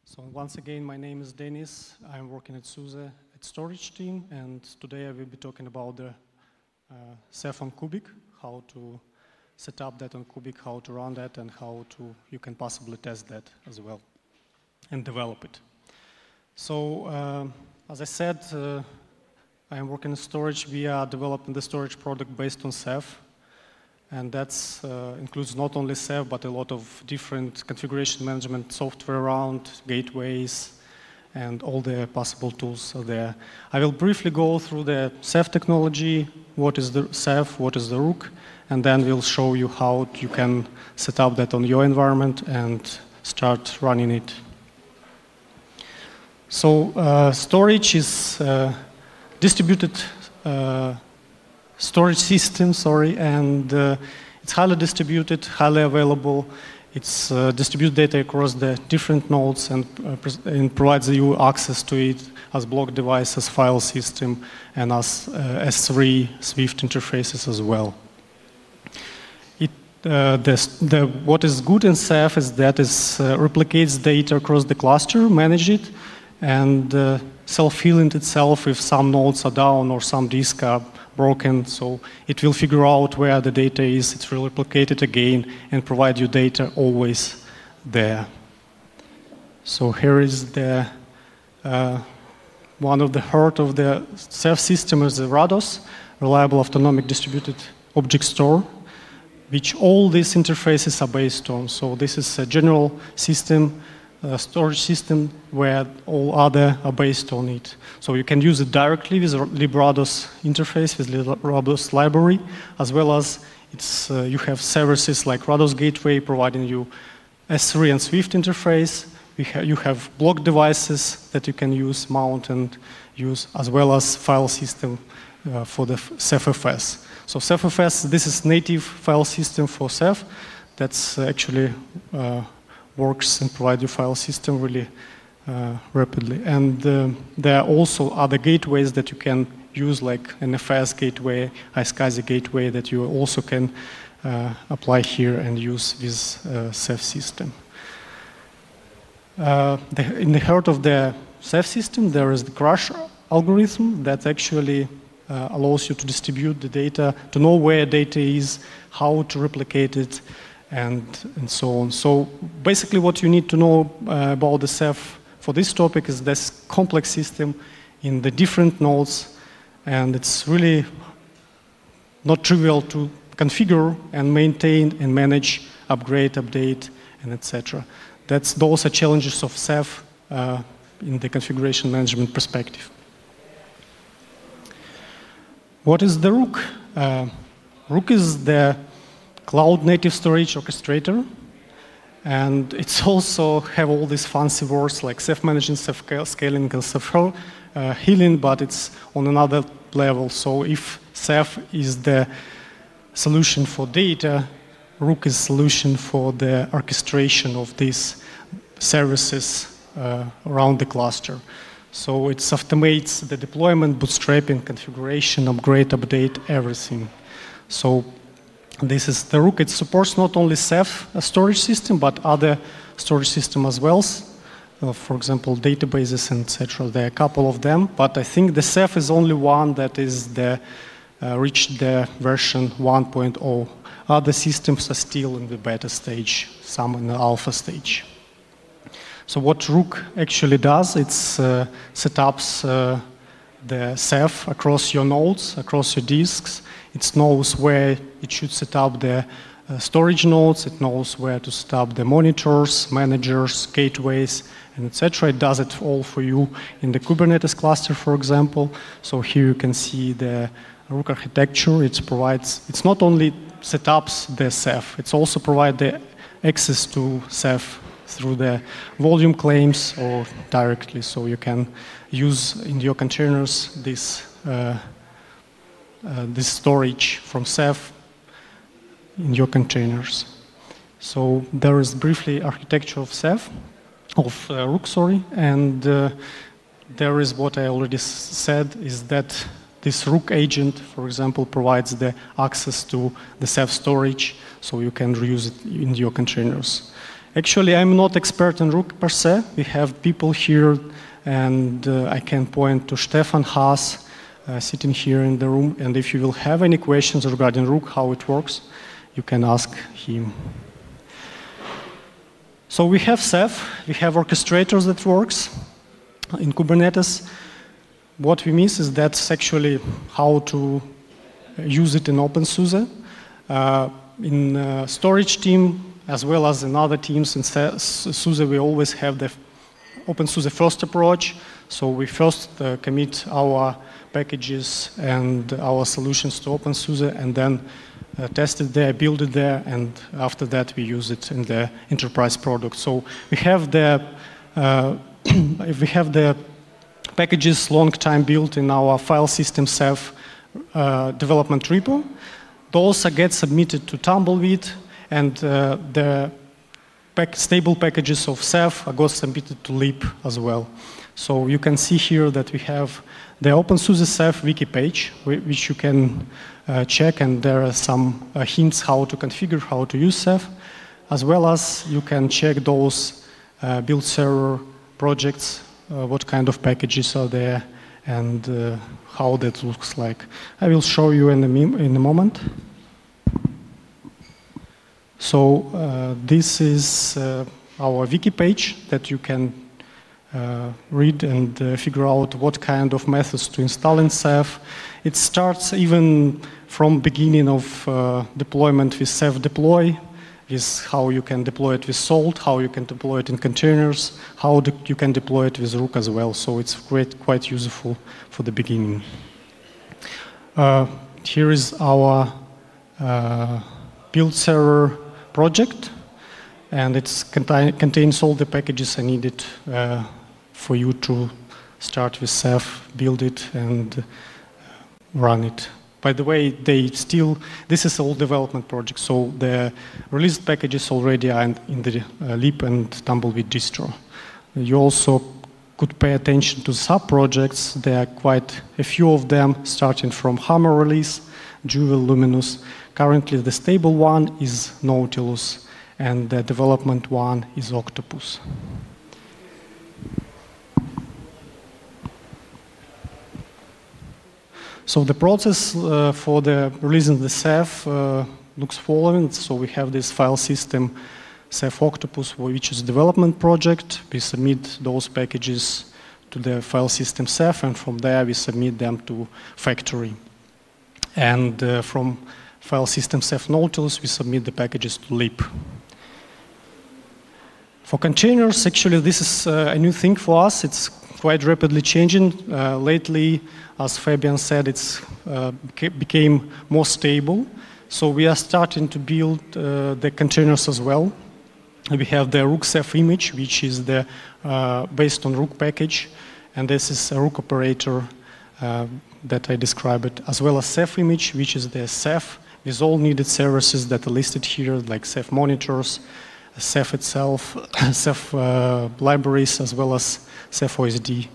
So once again, my name is Denis. I'm working at SUSE at storage team, and today I will be talking about the Ceph on Cubic, how to set up that on Cubic, how to run that, and how you can possibly test that as well and develop it. So as I said, I am working in storage. We are developing the storage product based on Ceph. And that includes not only Ceph, but a lot of different configuration management software around, gateways, and all the possible tools are there. I will briefly go through the Ceph technology, what is the Ceph, what is the Rook, and then we'll show you how you can set up that on your environment and start running it. So storage is distributed storage system, and it's highly distributed, highly available. It's distributed data across the different nodes and provides you access to it as block device, as file system, and as S3 Swift interfaces as well. What is good in Ceph is that it replicates data across the cluster, manage it, and self-healing itself if some nodes are down or some disks are broken, so it will figure out where the data is, it will replicate it again and provide you data always there. So here is the one of the heart of the Ceph system is the RADOS, Reliable Autonomic Distributed Object Store, which all these interfaces are based on. So this is a general system, storage system where all other are based on it. So you can use it directly with librados interface, with librados library, as well as you have services like Rados Gateway providing you S3 and Swift interface. You have block devices that you can use, mount and use, as well as file system for the CephFS. So CephFS, this is native file system for Ceph. That's actually works and provide you file system really rapidly. And there are also other gateways that you can use, like NFS gateway, iSCSI gateway, that you also can apply here and use with Ceph system. In the heart of the Ceph system, there is the crush algorithm that actually allows you to distribute the data, to know where data is, how to replicate it, and so on. So basically what you need to know about the Ceph for this topic is this complex system in the different nodes, and it's really not trivial to configure and maintain and manage, upgrade, update, and etc. Those are challenges of Ceph in the configuration management perspective. What is the Rook? Rook is the cloud native storage orchestrator, and it's also have all these fancy words like Ceph managing, Ceph scaling, and Ceph healing, but it's on another level. So if Ceph is the solution for data, Rook is solution for the orchestration of these services around the cluster. So it automates the deployment, bootstrapping, configuration, upgrade, update, everything. So this is the Rook. It supports not only Ceph storage system, but other storage system as well. For example, databases, etc. There are a couple of them, but I think the Ceph is only one that is reached the version 1.0. Other systems are still in the beta stage, some in the alpha stage. So what Rook actually does, it set up the Ceph across your nodes, across your disks. It knows where it should set up the storage nodes. It knows where to set up the monitors, managers, gateways, and etc. It does it all for you in the Kubernetes cluster, for example. So here you can see the Rook architecture. It's not only set up the Ceph, it's also provide the access to Ceph through the volume claims or directly. So you can use in your containers this storage from Ceph in your containers. So there is briefly architecture of Ceph, of Rook, sorry, and there is what I already said, is that this Rook agent, for example, provides the access to the Ceph storage, so you can reuse it in your containers. Actually, I'm not expert in Rook per se. We have people here, and I can point to Stefan Haas sitting here in the room. And if you will have any questions regarding Rook, how it works, you can ask him. So we have Ceph, we have orchestrators that works in Kubernetes. What we miss is that's actually how to use it in OpenSUSE. In storage team, as well as in other teams in SUSE, we always have the OpenSUSE first approach. So we first commit our packages and our solutions to OpenSUSE, and then test it there, build it there, and after that we use it in the enterprise product. So we have the if we have the packages long time built in our file system Ceph development repo. Those get submitted to Tumbleweed, and the stable packages of Ceph got submitted to Leap as well. So you can see here that we have the OpenSUSE Ceph wiki page, which you can check, and there are some hints how to configure, how to use Ceph, as well as you can check those build server projects, what kind of packages are there, and how that looks like. I will show you in a moment. So this is our wiki page that you can read and figure out what kind of methods to install in Ceph. It starts even from beginning of deployment with Ceph deploy, is how you can deploy it with Salt, how you can deploy it in containers, how you can deploy it with Rook as well. So it's quite useful for the beginning. Here is our build server project, and it contains all the packages I needed for you to start with Ceph, build it, and run it. By the way, this is all development project, so the released packages already are in the Leap and Tumbleweed distro. You also could pay attention to sub-projects. There are quite a few of them, starting from Hammer release, Jewel, Luminous. Currently, the stable one is Nautilus, and the development one is Octopus. So the process for the releasing the Ceph looks following. So we have this file system Ceph Octopus, which is a development project. We submit those packages to the file system Ceph, and from there we submit them to factory. And from file system Ceph Nautilus, we submit the packages to Leap. For containers, actually, this is a new thing for us. It's quite rapidly changing. Lately, as Fabian said, it's became more stable. So we are starting to build the containers as well. We have the Rook Ceph image, which is the based on Rook package, and this is a Rook operator that I described, as well as Ceph image, which is the Ceph with all needed services that are listed here, like Ceph monitors, Ceph itself, Ceph libraries, as well as Ceph OSD.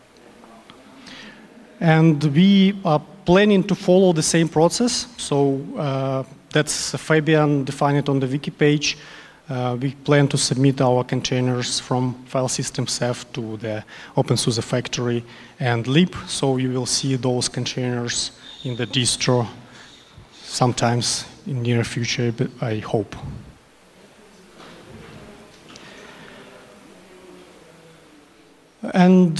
And we are planning to follow the same process. So that's Fabian defined it on the wiki page. We plan to submit our containers from file system Ceph to the OpenSUSE factory and Leap. So you will see those containers in the distro sometimes in near future, I hope. And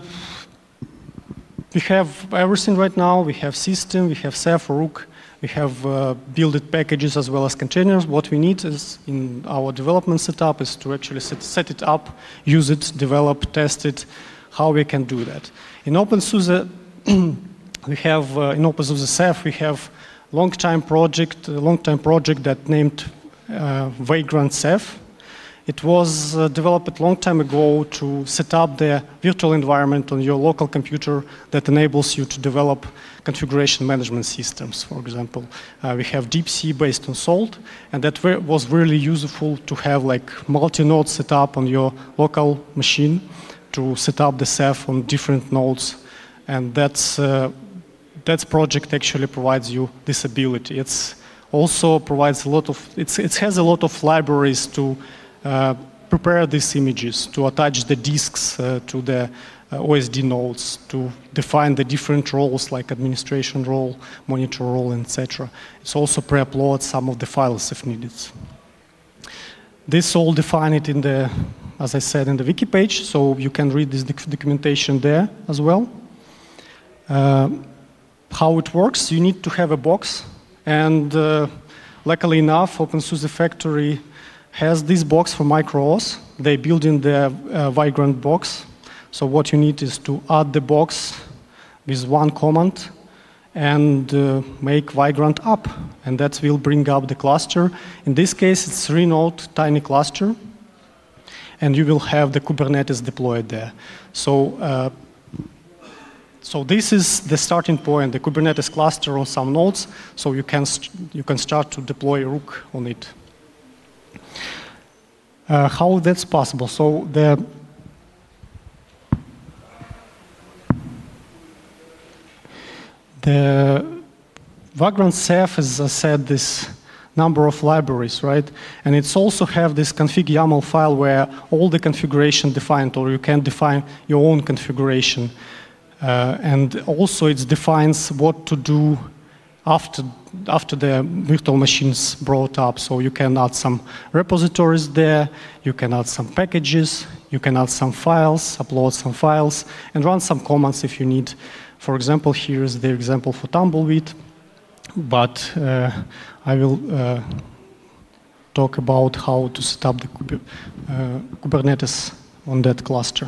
we have everything right now. We have system, we have Ceph, Rook, we have built packages as well as containers. What we need is in our development setup is to actually set it up, use it, develop, test it, how we can do that. In OpenSUSE, we have in OpenSUSE Ceph, we have long-time project that named Vagrant Ceph. It was developed a long time ago to set up the virtual environment on your local computer that enables you to develop configuration management systems. For example, we have DeepC based on Salt, and that was really useful to have like multi-node setup on your local machine to set up the Ceph on different nodes, and that project actually provides you this ability. It's also provides a lot of it has a lot of libraries to prepare these images, to attach the disks to the OSD nodes, to define the different roles like administration role, monitor role, etc. It's also pre-upload some of the files if needed. This all defined in the, as I said, in the wiki page, so you can read this documentation there as well. How it works, you need to have a box, and luckily enough, OpenSUSE Factory has this box for MicroOS. They build in the Vagrant box. So what you need is to add the box with one command and make Vagrant up, and that will bring up the cluster. In this case, it's 3-node tiny cluster, and you will have the Kubernetes deployed there. So, so this is the starting point, the Kubernetes cluster on some nodes, so you can start to deploy Rook on it. How that's possible? So the Vagrant Ceph, as I said, this number of libraries, right? And it's also have this config YAML file where all the configuration defined, or you can define your own configuration. And also it defines what to do after the virtual machines brought up. So you can add some repositories there, you can add some packages, you can add some files, upload some files, and run some commands if you need. For example, here is the example for Tumbleweed, but I will talk about how to set up the Kubernetes on that cluster.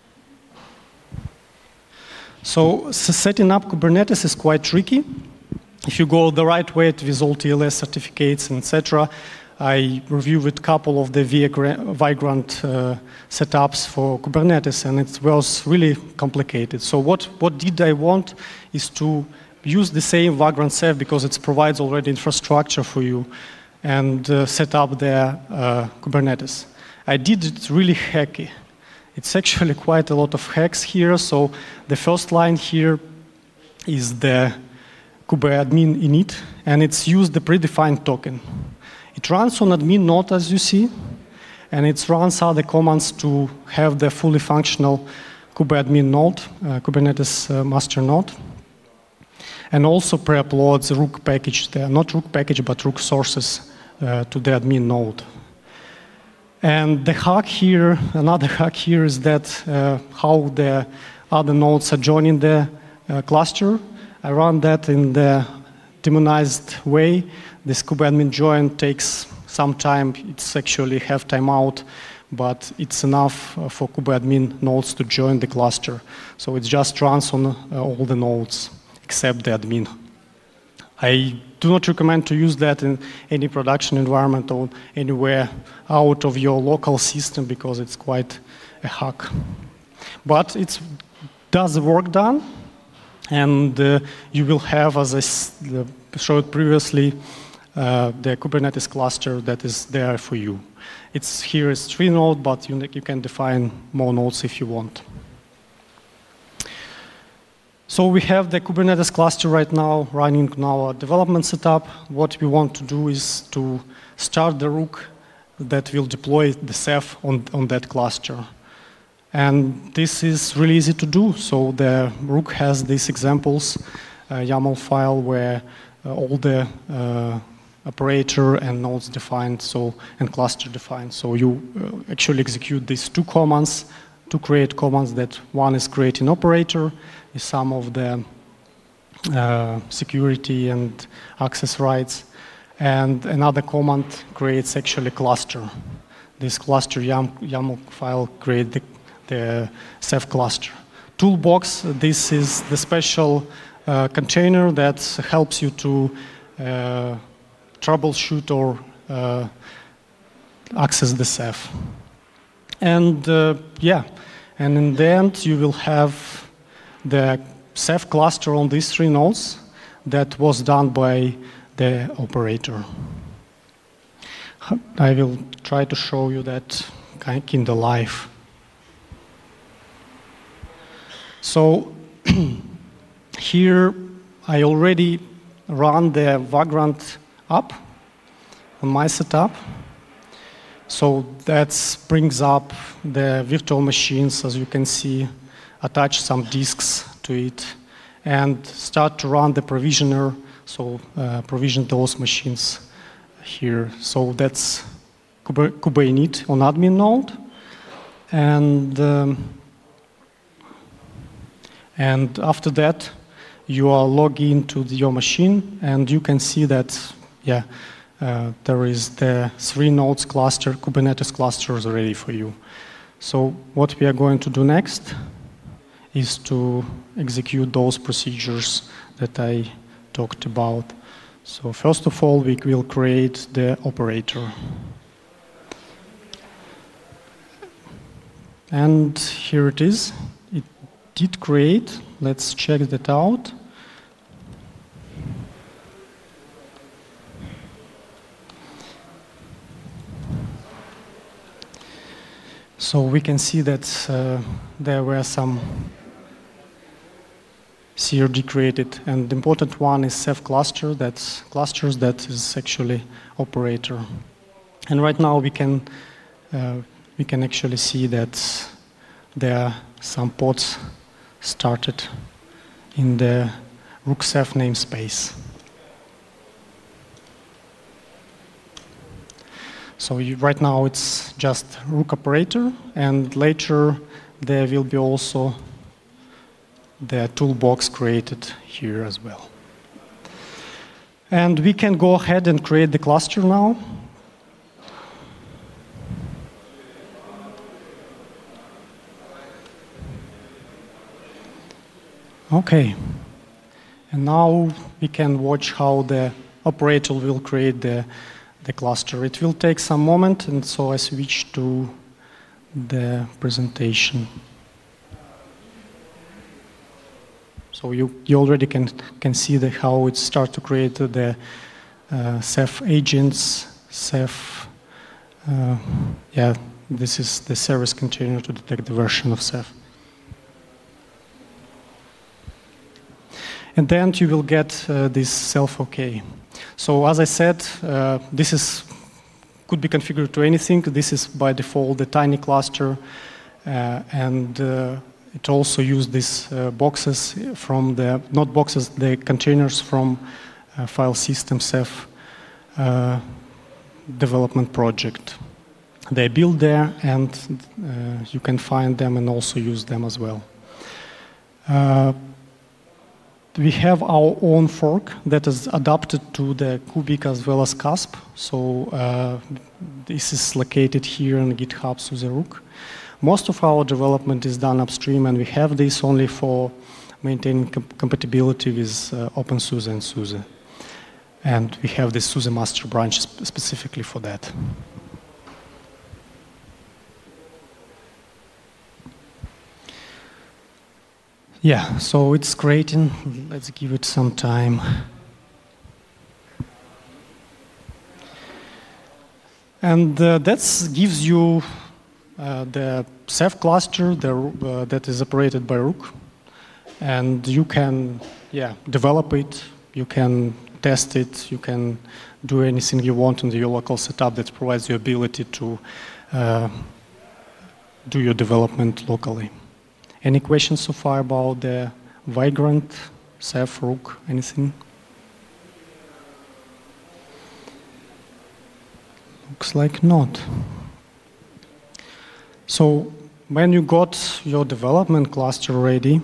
So setting up Kubernetes is quite tricky. If you go the right way with all TLS certificates, etc., I reviewed a couple of the Vagrant setups for Kubernetes, and it was really complicated. So what did I want is to use the same Vagrant Ceph because it provides already infrastructure for you, and set up the Kubernetes. I did it really hacky. It's actually quite a lot of hacks here. So the first line here is the kubeadmin init, and it's used the predefined token. It runs on admin node, as you see, and it runs other commands to have the fully functional kubeadmin node, Kubernetes master node, and also pre-uploads Rook package there, not Rook package, but Rook sources to the admin node. And the hack here, another hack here is that how the other nodes are joining the cluster. I run that in the demonized way. This kubeadmin join takes some time. It's actually have timeout, but it's enough for kubeadmin nodes to join the cluster. So it just runs on all the nodes except the admin. I do not recommend to use that in any production environment or anywhere out of your local system because it's quite a hack. But it does the work done, and you will have, as I showed previously, the Kubernetes cluster that is there for you. It's here is 3 nodes, but you can define more nodes if you want. So we have the Kubernetes cluster right now running in our development setup. What we want to do is to start the Rook that will deploy the Ceph on that cluster. And this is really easy to do. So the Rook has these examples, YAML file where all the operator and nodes defined, and cluster defined. So you actually execute these 2 commands, to create commands. That one is creating operator, is some of the security and access rights, and another command creates actually cluster. This cluster YAML file creates the Ceph cluster. Toolbox, this is the special container that helps you to troubleshoot or access the Ceph. And and in the end you will have the Ceph cluster on these 3 nodes that was done by the operator. I will try to show you that in the live. So here I already run the Vagrant app on my setup. So that brings up the virtual machines, as you can see, attach some disks to it, and start to run the provisioner, so provision those machines here. So that's Kubernetes on admin node. And after that, you are logged into your machine, and you can see that, there is the 3 nodes cluster, Kubernetes clusters ready for you. So what we are going to do next is to execute those procedures that I talked about. So first of all, we will create the operator. And here it is. It did create. Let's check that out. So we can see that there were some CRD created, and the important one is Ceph cluster. That's clusters that is actually operator. And right now we can actually see that there are some pods started in the Rook Ceph namespace. So right now it's just Rook operator, and later there will be also the toolbox created here as well. And we can go ahead and create the cluster now. Okay. And now we can watch how the operator will create the cluster. It will take some moment, and so I switch to the presentation. So you already can see how it starts to create the Ceph agents, Ceph. This is the service container to detect the version of Ceph. And then you will get this self-OK. So as I said, this could be configured to anything. This is by default the tiny cluster, and it also uses these boxes from not boxes, the containers from file system Ceph development project. They build there, and you can find them and also use them as well. We have our own fork that is adapted to the Kubik as well as CASP. So this is located here on GitHub SUSE-Rook. Most of our development is done upstream, and we have this only for maintaining compatibility with OpenSUSE and SUSE. And we have this SUSE master branch specifically for that. Yeah, so it's creating. Let's give it some time. And that gives you the Ceph cluster that is operated by Rook. And you can develop it, you can test it, you can do anything you want in your local setup that provides you ability to do your development locally. Any questions so far about the Vagrant, Ceph, Rook, anything? Looks like not. So when you got your development cluster ready,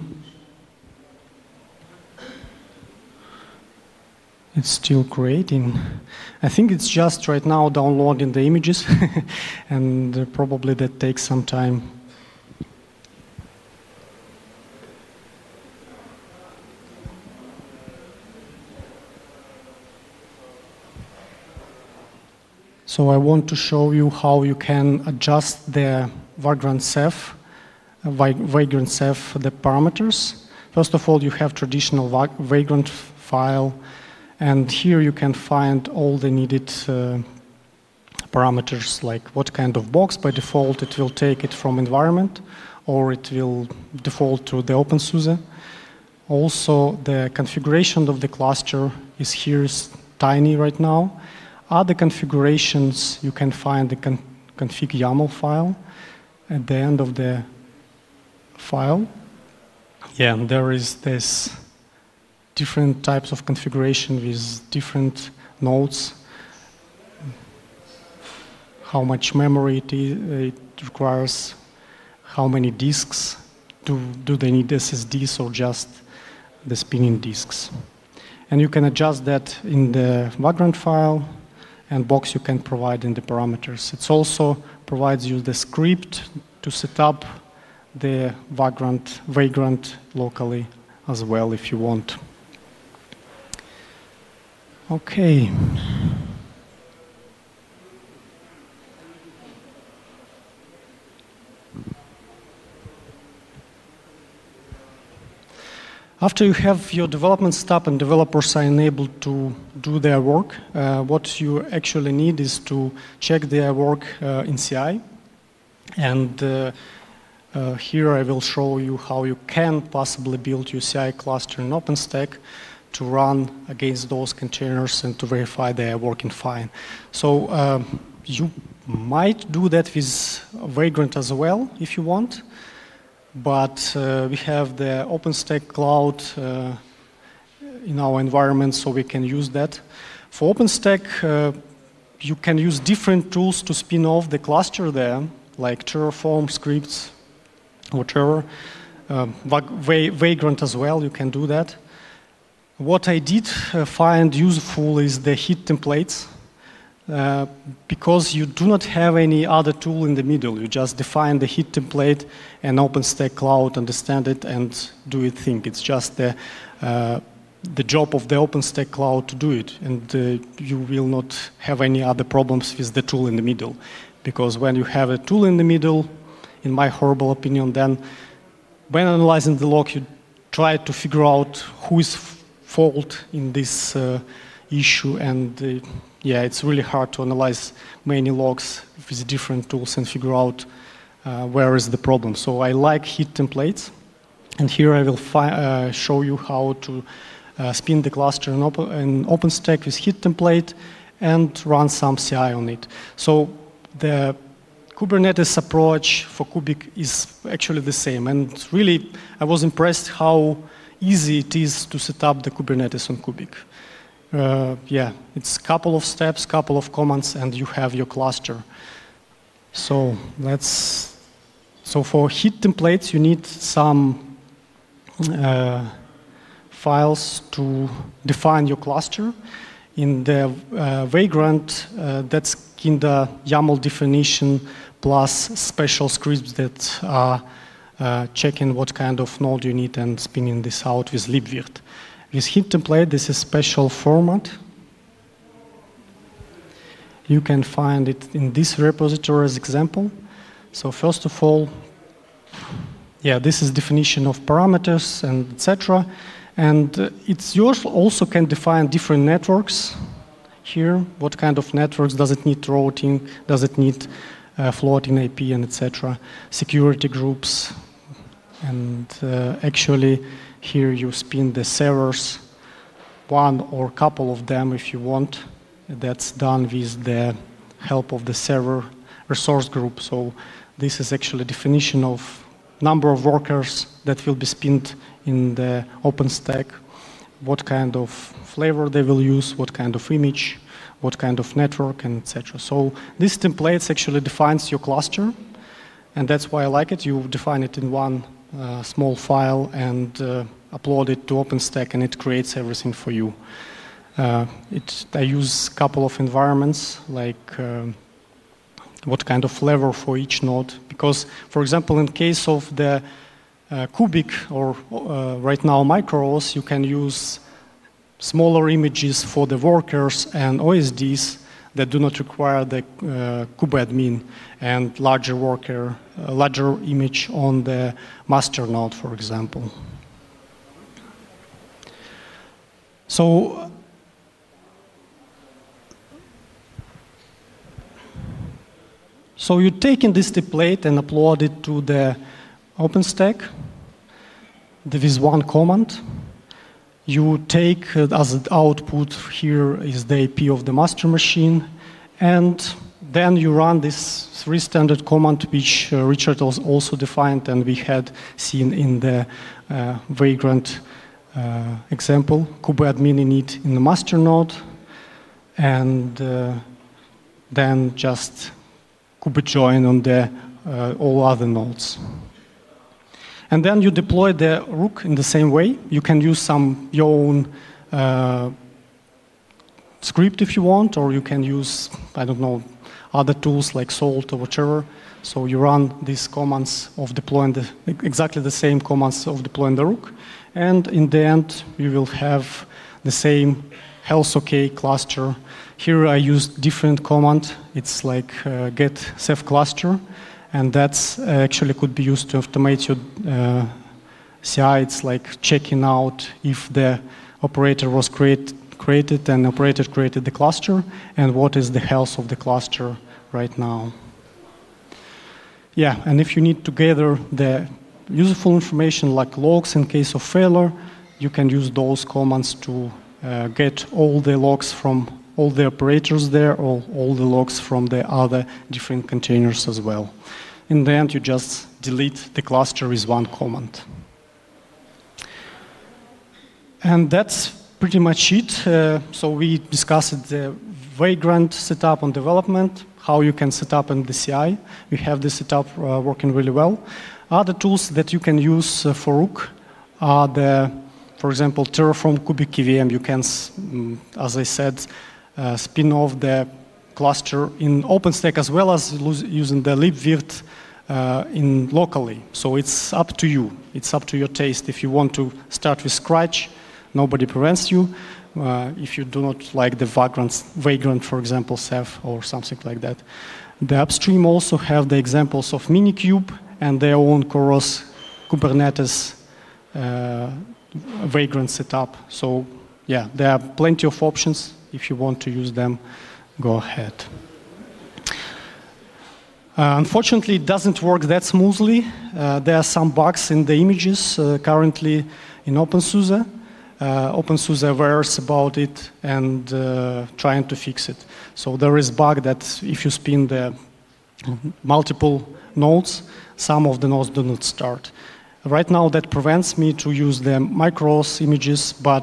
it's still creating. I think it's just right now downloading the images, and probably that takes some time. So I want to show you how you can adjust the Vagrant Ceph, the parameters. First of all, you have traditional Vagrant file, and here you can find all the needed parameters, like what kind of box. By default, it will take it from environment, or it will default to the OpenSUSE. Also, the configuration of the cluster is here, is tiny right now. Other configurations, you can find the config YAML file. At the end of the file, yeah, and there is this different types of configuration with different nodes, how much memory it requires, how many disks, do they need SSDs or just the spinning disks. And you can adjust that in the Vagrant file, and Box you can provide in the parameters. It also provides you the script to set up the Vagrant locally as well if you want. Okay. After you have your development step and developers are enabled to do their work, what you actually need is to check their work in CI. And here I will show you how you can possibly build your CI cluster in OpenStack to run against those containers and to verify they are working fine. So you might do that with Vagrant as well if you want. But we have the OpenStack cloud in our environment, so we can use that. For OpenStack, you can use different tools to spin off the cluster there, like Terraform scripts, whatever. Vagrant as well, you can do that. What I did find useful is the heat templates. Because you do not have any other tool in the middle. You just define the heat template and OpenStack Cloud, understand it, and do it thing. It's just the job of the OpenStack Cloud to do it. And you will not have any other problems with the tool in the middle. Because when you have a tool in the middle, in my horrible opinion, then when analyzing the log, you try to figure out who is fault in this issue, and yeah, it's really hard to analyze many logs with different tools and figure out where is the problem. So I like heat templates, and here I will show you how to spin the cluster in OpenStack with heat template and run some CI on it. So the Kubernetes approach for Kubik is actually the same, and really I was impressed how easy it is to set up the Kubernetes on Kubik. Yeah, it's a couple of steps, couple of commands, and you have your cluster. So for heat templates, you need some files to define your cluster. In the Vagrant, that's kinda YAML definition plus special scripts that are checking what kind of node you need and spinning this out with libvirt. With heat template, this is special format. You can find it in this repository as example. So first of all, yeah, this is definition of parameters and etc. And it's yours also can define different networks here. What kind of networks does it need routing? Does it need floating IP and etc. Security groups, and actually. Here you spin the servers, one or couple of them if you want. That's done with the help of the server resource group. So this is actually a definition of number of workers that will be spinned in the OpenStack, what kind of flavor they will use, what kind of image, what kind of network, and etc. So this template actually defines your cluster, and that's why I like it. You define it in one small file and upload it to OpenStack, and it creates everything for you. I use a couple of environments, like what kind of flavor for each node. Because, for example, in case of the Kubik or right now MicroOS, you can use smaller images for the workers and OSDs that do not require the kubeadmin, and larger image on the master node, for example. So you take in this template and upload it to the OpenStack. There is one command. You take as an output, here is the IP of the master machine, and then you run this three standard commands which Richard also defined and we had seen in the Vagrant example. kubeadmin init in the master node, and then just kubejoin on the all other nodes. And then you deploy the Rook in the same way. You can use your own script if you want, or you can use, I don't know, other tools like Salt or whatever. So you run these commands of deploying exactly the same commands of deploying the Rook. And in the end, you will have the same health OK cluster. Here I used different command. It's like get ceph cluster. And that's actually could be used to automate your CI. It's like checking out if the operator was created and operator created the cluster and what is the health of the cluster right now. Yeah, and if you need to gather the useful information like logs in case of failure, you can use those commands to get all the logs from all the operators there, or all the logs from the other different containers as well. In the end, you just delete the cluster with one command. And that's pretty much it. So we discussed the Vagrant setup and development, how you can set up in the CI. We have the setup working really well. Other tools that you can use for Rook are for example, Terraform kubectl. You can, as I said, spin off the cluster in OpenStack as well as using the libvirt locally. So it's up to you. It's up to your taste. If you want to start with scratch, nobody prevents you. If you do not like the Vagrant, for example, Ceph or something like that. The upstream also have the examples of Minikube and their own Koros Kubernetes Vagrant setup. So yeah, there are plenty of options. If you want to use them, go ahead. Unfortunately, it doesn't work that smoothly. There are some bugs in the images currently in OpenSUSE. OpenSUSE awares about it and trying to fix it. So there is bug that if you spin the multiple nodes, some of the nodes do not start. Right now, that prevents me to use the Micros images, but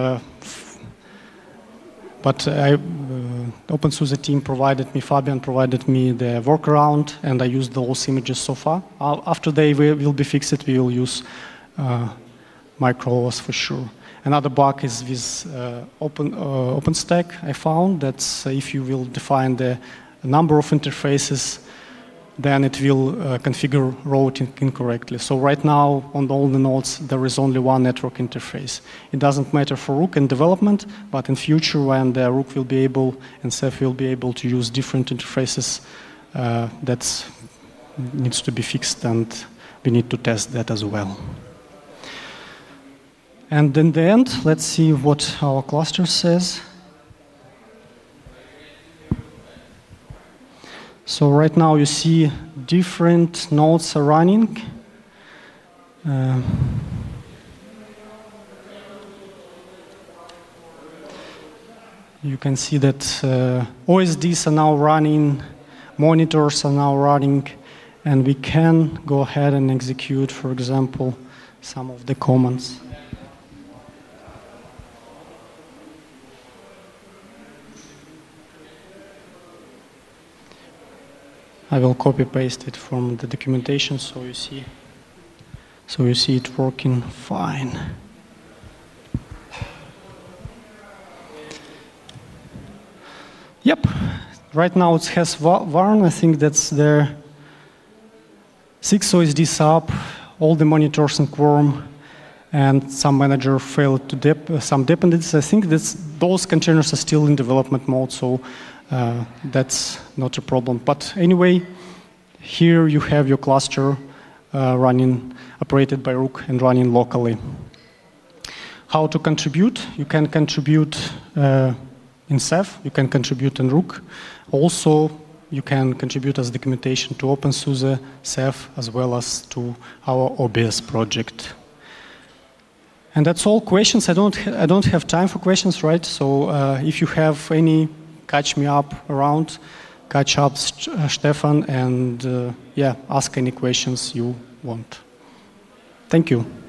OpenSUSE team Fabian provided me the workaround, and I used those images so far. After they will be fixed, we will use Micros for sure. Another bug is with OpenStack. I found that if you will define the number of interfaces, then it will configure routing incorrectly. So right now, on all the nodes, there is only one network interface. It doesn't matter for Rook in development, but in future, when the Rook will be able and Ceph will be able to use different interfaces, that needs to be fixed, and we need to test that as well. And in the end, let's see what our cluster says. So right now you see different nodes are running. You can see that OSDs are now running, monitors are now running, and we can go ahead and execute, for example, some of the commands. I will copy-paste it from the documentation so you see it working fine. Yep, right now it has Varn. I think that's there. 6 OSDs up, all the monitors in Quorum, and some manager failed to some dependencies. I think those containers are still in development mode, so that's not a problem. But anyway, here you have your cluster running, operated by Rook and running locally. How to contribute? You can contribute in Ceph, you can contribute in Rook. Also, you can contribute as documentation to OpenSUSE, Ceph, as well as to our OBS project. And that's all questions. I don't have time for questions, right? So if you have any, catch me up around. catch up Stefan and yeah, ask any questions you want. Thank you.